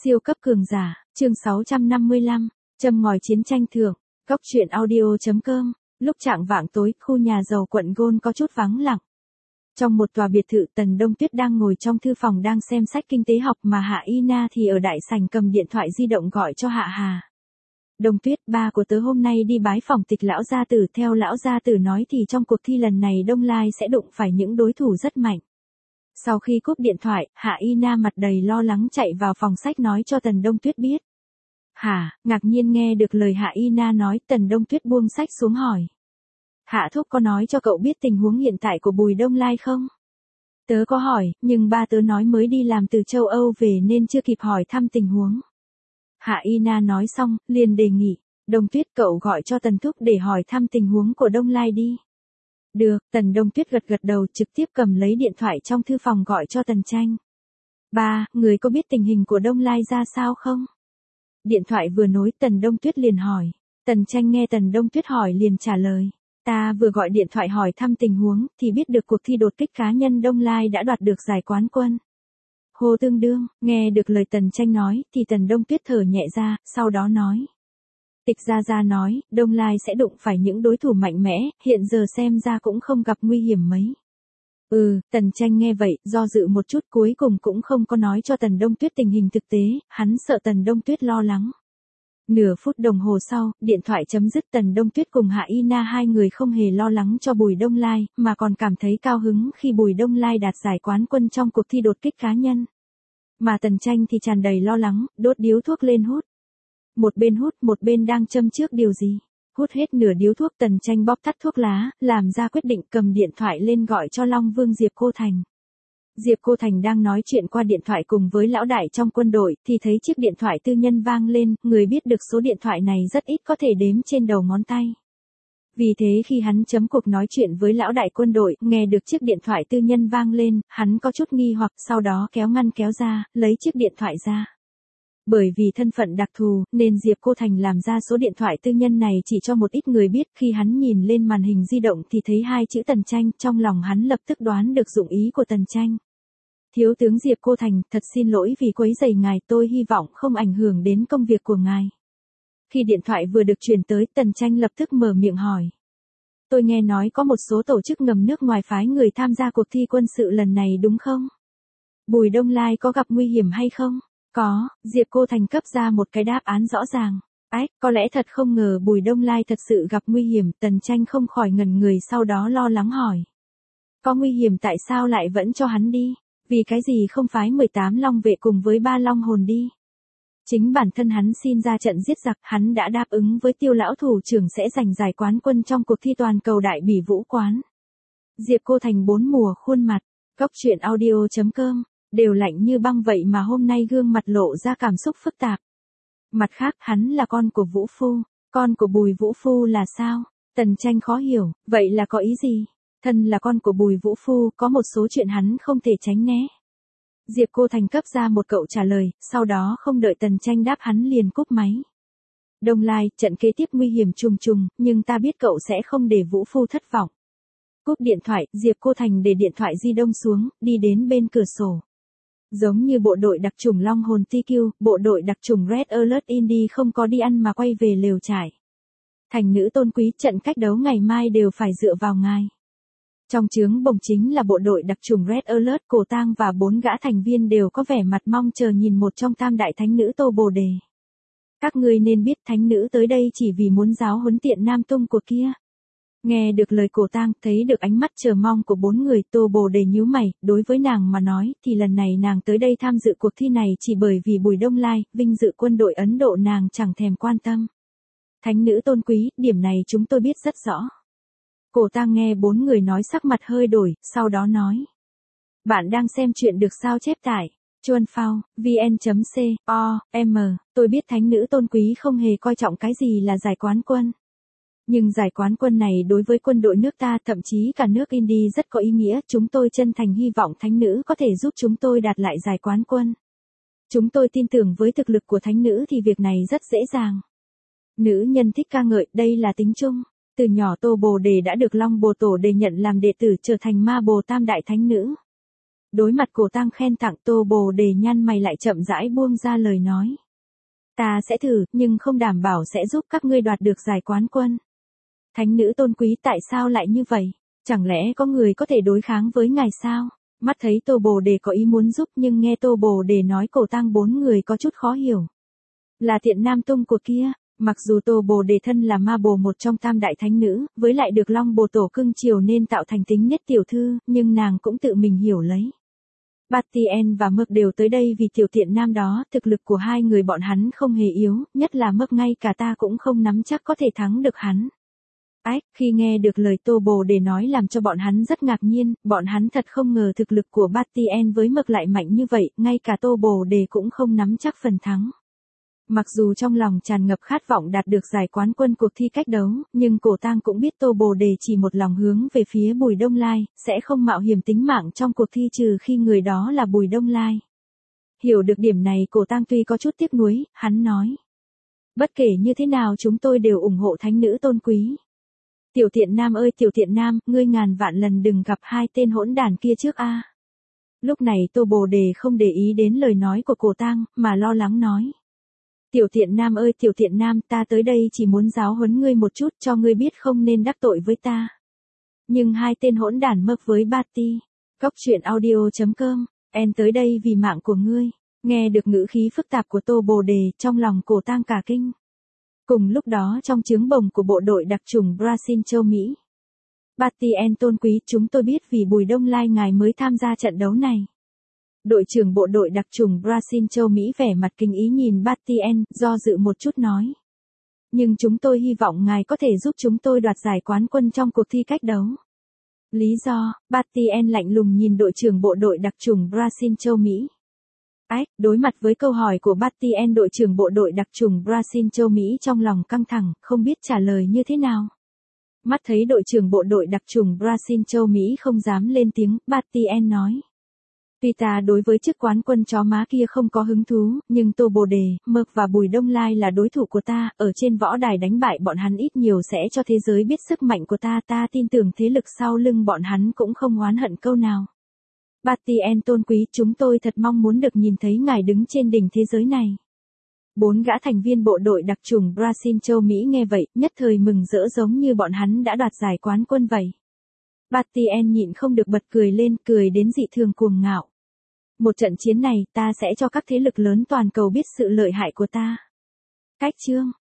Siêu cấp cường giả, chương 655, châm ngòi chiến tranh thượng, góc truyện audio.com, lúc chạng vạng tối, khu nhà giàu quận Gôn có chút vắng lặng. Trong một tòa biệt thự, Tần Đông Tuyết đang ngồi trong thư phòng đang xem sách kinh tế học mà Hạ Y Na thì ở đại sảnh cầm điện thoại di động gọi cho Hạ Hà. Đông Tuyết, ba của tớ hôm nay đi bái phòng tịch lão gia tử, theo lão gia tử nói thì trong cuộc thi lần này Đông Lai sẽ đụng phải những đối thủ rất mạnh. Sau khi cúp điện thoại, Hạ Y Na mặt đầy lo lắng chạy vào phòng sách nói cho Tần Đông Tuyết biết. Hả, ngạc nhiên nghe được lời Hạ Y Na nói, Tần Đông Tuyết buông sách xuống hỏi. Hạ thúc có nói cho cậu biết tình huống hiện tại của Bùi Đông Lai không? Tớ có hỏi, nhưng ba tớ nói mới đi làm từ châu Âu về nên chưa kịp hỏi thăm tình huống. Hạ Y Na nói xong, liền đề nghị, Đông Tuyết cậu gọi cho Tần thúc để hỏi thăm tình huống của Đông Lai đi. Được, Tần Đông Tuyết gật gật đầu trực tiếp cầm lấy điện thoại trong thư phòng gọi cho Tần Tranh. Ba, người có biết tình hình của Đông Lai ra sao không? Điện thoại vừa nối Tần Đông Tuyết liền hỏi. Tần Tranh nghe Tần Đông Tuyết hỏi liền trả lời. Ta vừa gọi điện thoại hỏi thăm tình huống thì biết được cuộc thi đột kích cá nhân Đông Lai đã đoạt được giải quán quân. Hồ tương đương, nghe được lời Tần Tranh nói thì Tần Đông Tuyết thở nhẹ ra, sau đó nói. Tịch Gia nói, Đông Lai sẽ đụng phải những đối thủ mạnh mẽ, hiện giờ xem ra cũng không gặp nguy hiểm mấy. Tần Tranh nghe vậy, do dự một chút cuối cùng cũng không có nói cho Tần Đông Tuyết tình hình thực tế, hắn sợ Tần Đông Tuyết lo lắng. Nửa phút đồng hồ sau, điện thoại chấm dứt, Tần Đông Tuyết cùng Hạ Y Na hai người không hề lo lắng cho Bùi Đông Lai, mà còn cảm thấy cao hứng khi Bùi Đông Lai đạt giải quán quân trong cuộc thi đột kích cá nhân. Mà Tần Tranh thì tràn đầy lo lắng, đốt điếu thuốc lên hút. Một bên hút một bên đang châm trước điều gì. Hút hết nửa điếu thuốc, Tần Tranh bóp tắt thuốc lá, làm ra quyết định cầm điện thoại lên gọi cho Long Vương Diệp Cô Thành. Diệp Cô Thành đang nói chuyện qua điện thoại cùng với lão đại trong quân đội, thì thấy chiếc điện thoại tư nhân vang lên, người biết được số điện thoại này rất ít có thể đếm trên đầu ngón tay. Vì thế khi hắn chấm cuộc nói chuyện với lão đại quân đội, nghe được chiếc điện thoại tư nhân vang lên, hắn có chút nghi hoặc, sau đó kéo ngăn kéo ra, lấy chiếc điện thoại ra. Bởi vì thân phận đặc thù, nên Diệp Cô Thành làm ra số điện thoại tư nhân này chỉ cho một ít người biết. Khi hắn nhìn lên màn hình di động thì thấy hai chữ Tần Tranh, trong lòng hắn lập tức đoán được dụng ý của Tần Tranh. Thiếu tướng Diệp Cô Thành, thật xin lỗi vì quấy rầy ngài, tôi hy vọng không ảnh hưởng đến công việc của ngài. Khi điện thoại vừa được truyền tới, Tần Tranh lập tức mở miệng hỏi. Tôi nghe nói có một số tổ chức ngầm nước ngoài phái người tham gia cuộc thi quân sự lần này đúng không? Bùi Đông Lai có gặp nguy hiểm hay không? Có, Diệp Cô Thành cấp ra một cái đáp án rõ ràng. Có lẽ thật không ngờ Bùi Đông Lai thật sự gặp nguy hiểm, Tần Tranh không khỏi ngẩn người, sau đó lo lắng hỏi. Có nguy hiểm tại sao lại vẫn cho hắn đi? Vì cái gì không phái 18 long vệ cùng với 3 long hồn đi? Chính bản thân hắn xin ra trận giết giặc, hắn đã đáp ứng với Tiêu lão thủ trưởng sẽ giành giải quán quân trong cuộc thi toàn cầu đại bỉ vũ quán. Diệp Cô Thành bốn mùa khuôn mặt, góc truyện audio.com. Đều lạnh như băng vậy mà hôm nay gương mặt lộ ra cảm xúc phức tạp. Mặt khác, hắn là con của Vũ Phu, con của Bùi Vũ Phu là sao? Tần Tranh khó hiểu, vậy là có ý gì? Thân là con của Bùi Vũ Phu, có một số chuyện hắn không thể tránh né. Diệp Cô Thành cấp ra một câu trả lời, sau đó không đợi Tần Tranh đáp hắn liền cúp máy. Đông Lai, trận kế tiếp nguy hiểm trùng trùng, nhưng ta biết cậu sẽ không để Vũ Phu thất vọng. Cúp điện thoại, Diệp Cô Thành để điện thoại di động xuống, đi đến bên cửa sổ. Giống như bộ đội đặc chủng Long Hồn TQ, bộ đội đặc chủng Red Alert Indy không có đi ăn mà quay về lều trại. Thành nữ tôn quý, trận cách đấu ngày mai đều phải dựa vào ngài. Trong trướng bồng chính là bộ đội đặc chủng Red Alert, Cổ Tang và 4 gã thành viên đều có vẻ mặt mong chờ nhìn một trong tam đại thánh nữ Tô Bồ Đề. Các ngươi nên biết thánh nữ tới đây chỉ vì muốn giáo huấn tiện nam tung của kia. Nghe được lời Cổ Tang, thấy được ánh mắt chờ mong của 4 người, Tô Bồ Đề nhíu mày, đối với nàng mà nói, thì lần này nàng tới đây tham dự cuộc thi này chỉ bởi vì Bùi Đông Lai, vinh dự quân đội Ấn Độ nàng chẳng thèm quan tâm. Thánh nữ tôn quý, điểm này chúng tôi biết rất rõ. Cổ Tang nghe 4 người nói sắc mặt hơi đổi, sau đó nói. Bạn đang xem chuyện được sao chép tải. Chuan Phao, vn.com, tôi biết thánh nữ tôn quý không hề coi trọng cái gì là giải quán quân. Nhưng giải quán quân này đối với quân đội nước ta, thậm chí cả nước Indy rất có ý nghĩa, chúng tôi chân thành hy vọng thánh nữ có thể giúp chúng tôi đạt lại giải quán quân. Chúng tôi tin tưởng với thực lực của thánh nữ thì việc này rất dễ dàng. Nữ nhân thích ca ngợi, đây là tính chung. Từ nhỏ Tô Bồ Đề đã được Long Bồ Tổ đề nhận làm đệ tử, trở thành ma bồ tam đại thánh nữ. Đối mặt cổ tang khen tặng, Tô Bồ Đề nhăn mày lại chậm rãi buông ra lời nói. Ta sẽ thử, nhưng không đảm bảo sẽ giúp các ngươi đoạt được giải quán quân. Thánh nữ tôn quý, tại sao lại như vậy? Chẳng lẽ có người có thể đối kháng với ngài sao? Mắt thấy Tô Bồ Đề có ý muốn giúp, nhưng nghe Tô Bồ Đề nói cổ tang 4 người có chút khó hiểu. Là Thiện Nam Tông của kia. Mặc dù Tô Bồ Đề thân là ma bồ một trong tam đại thánh nữ, với lại được Long Bồ Tổ cưng chiều nên tạo thành tính nết tiểu thư, nhưng nàng cũng tự mình hiểu lấy. Batien và Mực đều tới đây vì tiểu Thiện Nam đó, thực lực của hai người bọn hắn không hề yếu, nhất là Mực ngay cả ta cũng không nắm chắc có thể thắng được hắn. Ách, khi nghe được lời Tô Bồ Đề nói làm cho bọn hắn rất ngạc nhiên, bọn hắn thật không ngờ thực lực của Batien với Mực lại mạnh như vậy, ngay cả Tô Bồ Đề cũng không nắm chắc phần thắng. Mặc dù trong lòng tràn ngập khát vọng đạt được giải quán quân cuộc thi cách đấu, nhưng cổ tang cũng biết Tô Bồ Đề chỉ một lòng hướng về phía Bùi Đông Lai, sẽ không mạo hiểm tính mạng trong cuộc thi trừ khi người đó là Bùi Đông Lai. Hiểu được điểm này, cổ tang tuy có chút tiếc nuối, hắn nói. Bất kể như thế nào chúng tôi đều ủng hộ thánh nữ tôn quý. Tiểu Thiện Nam ơi Tiểu Thiện Nam, ngươi ngàn vạn lần đừng gặp hai tên hỗn đản kia trước a. Lúc này Tô Bồ Đề không để ý đến lời nói của cổ tang, mà lo lắng nói. Tiểu Thiện Nam ơi Tiểu Thiện Nam, ta tới đây chỉ muốn giáo huấn ngươi một chút cho ngươi biết không nên đắc tội với ta. Nhưng hai tên hỗn đản Mực với Bati. Cóc truyện audio.com, en tới đây vì mạng của ngươi. Nghe được ngữ khí phức tạp của Tô Bồ Đề, trong lòng cổ tang cả kinh. Cùng lúc đó trong trướng bồng của bộ đội đặc chủng Brazil châu Mỹ. Batien tôn quý, chúng tôi biết vì Bùi Đông Lai ngài mới tham gia trận đấu này. Đội trưởng bộ đội đặc chủng Brazil châu Mỹ vẻ mặt kinh ý nhìn Batien, do dự một chút nói. Nhưng chúng tôi hy vọng ngài có thể giúp chúng tôi đoạt giải quán quân trong cuộc thi cách đấu. Lý do, Batien lạnh lùng nhìn đội trưởng bộ đội đặc chủng Brazil châu Mỹ. Ách, đối mặt với câu hỏi của Batien, đội trưởng bộ đội đặc chủng Brazil châu Mỹ trong lòng căng thẳng, không biết trả lời như thế nào. Mắt thấy đội trưởng bộ đội đặc chủng Brazil châu Mỹ không dám lên tiếng, Batien nói. Tuy ta đối với chức quán quân chó má kia không có hứng thú, nhưng Tô Bồ Đề, Mực và Bùi Đông Lai là đối thủ của ta, ở trên võ đài đánh bại bọn hắn ít nhiều sẽ cho thế giới biết sức mạnh của ta, ta tin tưởng thế lực sau lưng bọn hắn cũng không oán hận câu nào. Batien tôn quý, chúng tôi thật mong muốn được nhìn thấy ngài đứng trên đỉnh thế giới này. 4 gã thành viên bộ đội đặc chủng Brazil châu Mỹ nghe vậy, nhất thời mừng rỡ giống như bọn hắn đã đoạt giải quán quân vậy. Batien nhịn không được bật cười lên, cười đến dị thường cuồng ngạo. Một trận chiến này, ta sẽ cho các thế lực lớn toàn cầu biết sự lợi hại của ta. Cách chương